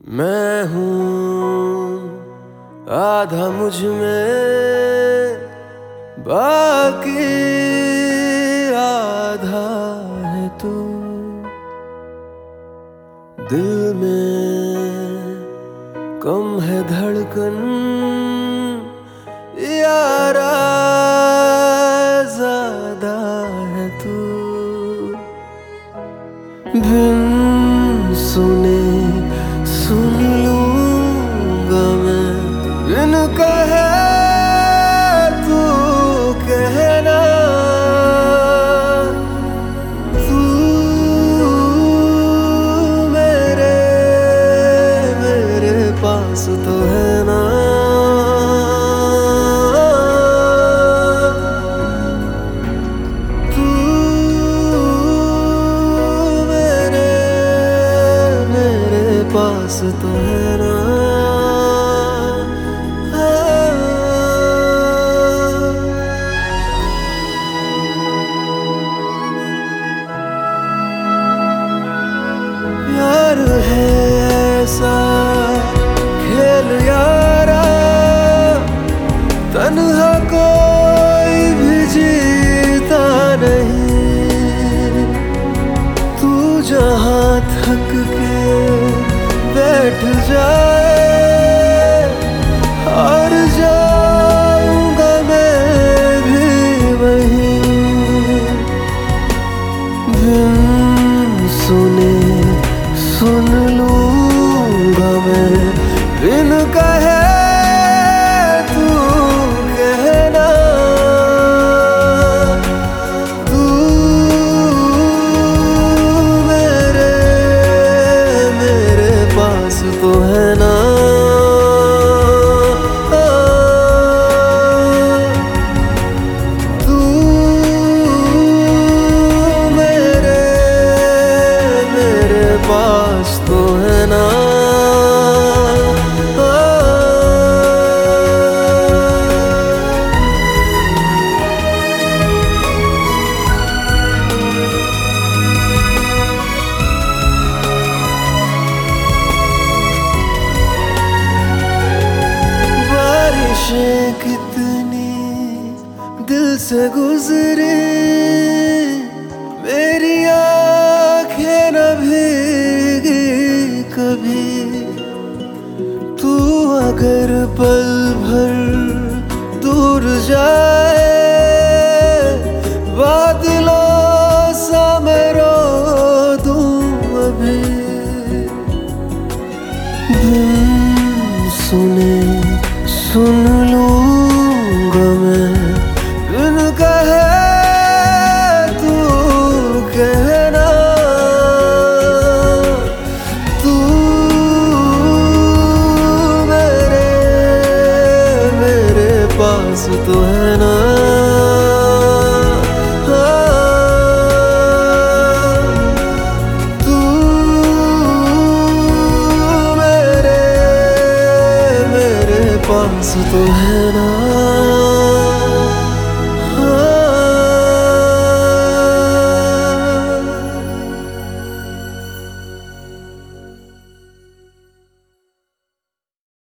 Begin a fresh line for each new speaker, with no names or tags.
मैं हूँ आधा मुझ में, बाकी आधा है तू। दिल में कम है धड़कन, यारा ज़्यादा है तू। बिन सुने सुन लूँगा मैं, बिन कहे तू कहना। तू मेरे पास तो है ना। तू मेरे पास तो है ना। प्यार है ऐसा खेल यारा, तन्हा कोई भी जीता नहीं। तू जहाँ थक के बैठ जाए, हार जाऊंगा मैं भी वहीं। बिन सुने सुन लूँगा मैं, बिन कहे तू कहना। तू मेरे पास तो है ना। तू मेरे पास तो है ना। बारिशें कितनी दिल से गुजरी, मेरी आँखें न भीगी कभी। तू अगर पल भर दूर जाए, बादलों सा मैं रो दूं अभी। बिन सुने सुन